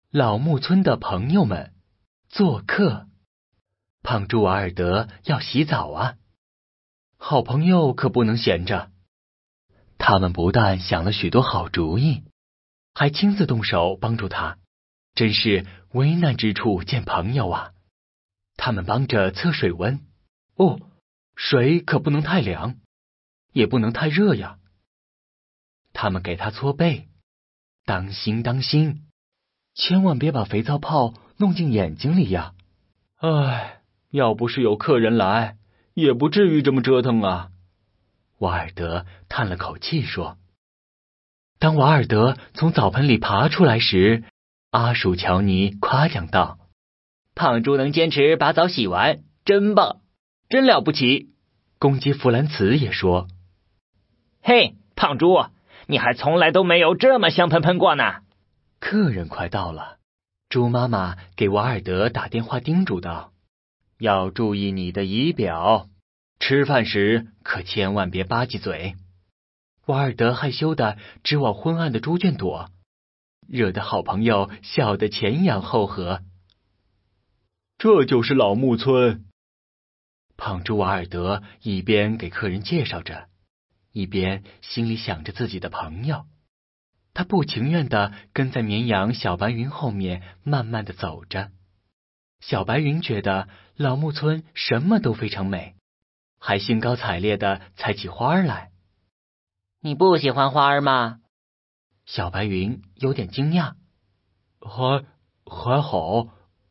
老木村的朋友们做客。胖猪瓦尔德要洗澡啊，好朋友可不能闲着。他们不但想了许多好主意，还亲自动手帮助他，真是危难之处见朋友啊。他们帮着测水温，水可不能太凉，也不能太热呀。他们给他搓背，当心当心，千万别把肥皂泡弄进眼睛里呀。唉，要不是有客人来，也不至于这么折腾啊。瓦尔德叹了口气说。当瓦尔德从澡盆里爬出来时，阿鼠乔尼夸奖道：胖猪能坚持把澡洗完，真棒，真了不起。公鸡弗兰茨也说： 嘿，胖猪，你还从来都没有这么香喷喷过呢。 客人快到了，猪妈妈给瓦尔德打电话叮嘱道：要注意你的仪表，吃饭时可千万别吧唧嘴。瓦尔德害羞地直往昏暗的猪圈躲，惹得好朋友笑得前仰后合。这就是老木村。胖猪瓦尔德一边给客人介绍着，一边心里想着自己的朋友。他不情愿地跟在绵羊小白云后面慢慢地走着。小白云觉得老木村什么都非常美，还兴高采烈地采起花来。 你不喜欢花儿吗？ 小白云有点惊讶。还好。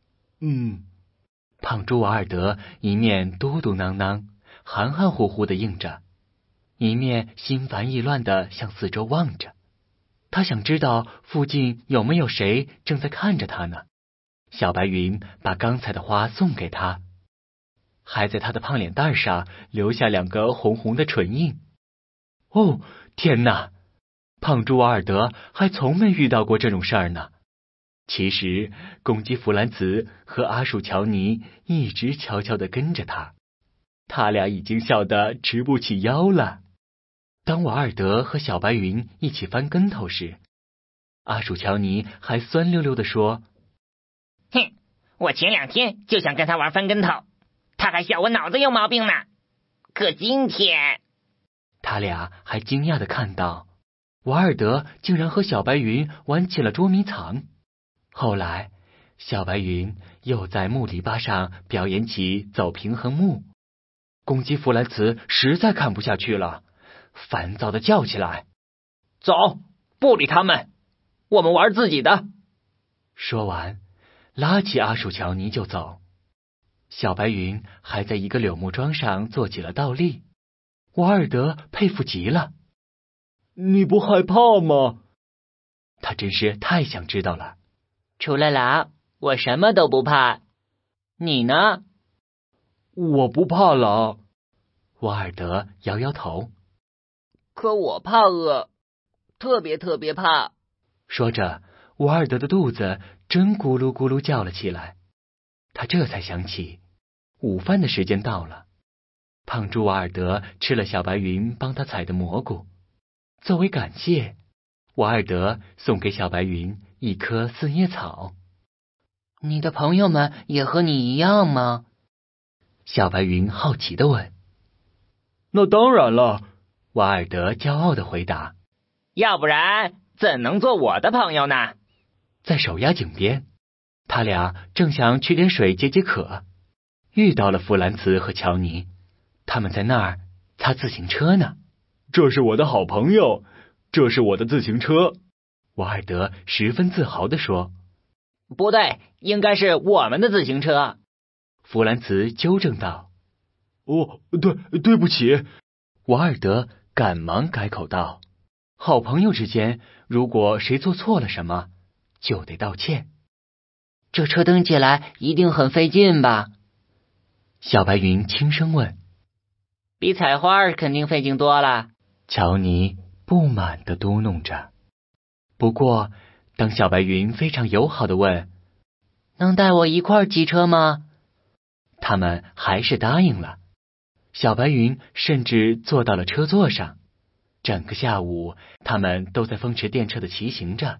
胖猪瓦尔德一面嘟嘟囔囔，含含糊糊地应着，一面心烦意乱地向四周望着。他想知道附近有没有谁正在看着他呢。小白云把刚才的花送给他，还在他的胖脸蛋上留下2个红红的唇印。天哪！胖猪瓦尔德还从没遇到过这种事儿呢。其实，公鸡弗兰茨和阿鼠乔尼一直悄悄地跟着他，他俩已经笑得直不起腰了。当瓦尔德和小白云一起翻跟头时，阿鼠乔尼还酸溜溜地说： 哼，我前2天就想跟他玩翻跟头，他还笑我脑子有毛病呢。可今天…… 他俩还惊讶地看到，瓦尔德竟然和小白云玩起了捉迷藏。后来，小白云又在木篱笆上表演起走平衡木。公鸡弗兰茨实在看不下去了，烦躁地叫起来： 走，不理他们，我们玩自己的。 说完，拉起阿鼠乔尼就走。小白云还在一个柳木桩上做起了倒立。瓦尔德佩服极了。你不害怕吗？他真是太想知道了。 除了狼，我什么都不怕。你呢？ 我不怕狼。瓦尔德摇摇头。 可我怕饿，特别怕。 说着，瓦尔德的肚子真咕噜咕噜叫了起来。他这才想起，午饭的时间到了。胖猪瓦尔德吃了小白云帮他采的蘑菇，作为感谢，瓦尔德送给小白云一棵四叶草。 你的朋友们也和你一样吗？ 小白云好奇地问。那当然了，瓦尔德骄傲地回答。 要不然怎能做我的朋友呢？ 在手压井边，他俩正想取点水解解渴，遇到了弗兰茨和乔尼。他们在那儿擦自行车呢。这是我的好朋友，这是我的自行车。瓦尔德十分自豪地说。 不对，应该是我们的自行车。 弗兰茨纠正道。对不起。瓦尔德赶忙改口道。好朋友之间，如果谁做错了什么，就得道歉。 这车蹬起来一定很费劲吧？ 小白云轻声问。 比采花肯定费劲多了。 乔尼不满地嘟哝着。不过，当小白云非常友好地问： 能带我一块儿骑车吗？ 他们还是答应了。小白云甚至坐到了车座上。整个下午，他们都在风驰电掣地骑行着，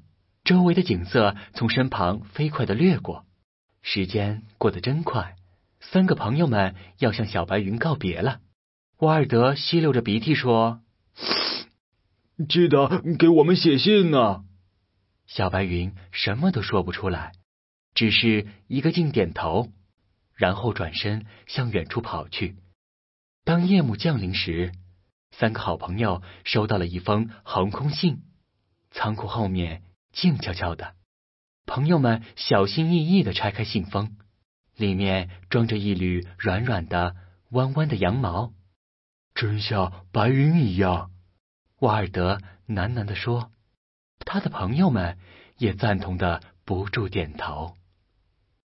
周围的景色从身旁飞快地掠过，时间过得真快。3个朋友们要向小白云告别了。瓦尔德吸溜着鼻涕说：“ 记得给我们写信啊。” 小白云什么都说不出来，只是一个劲点头，然后转身向远处跑去。当夜幕降临时，3个好朋友收到了一封横空信，仓库后面静悄悄的。朋友们小心翼翼地拆开信封，里面装着一缕软软的、弯弯的羊毛， 真像白云一样。 瓦尔德喃喃地说，他的朋友们也赞同地不住点头。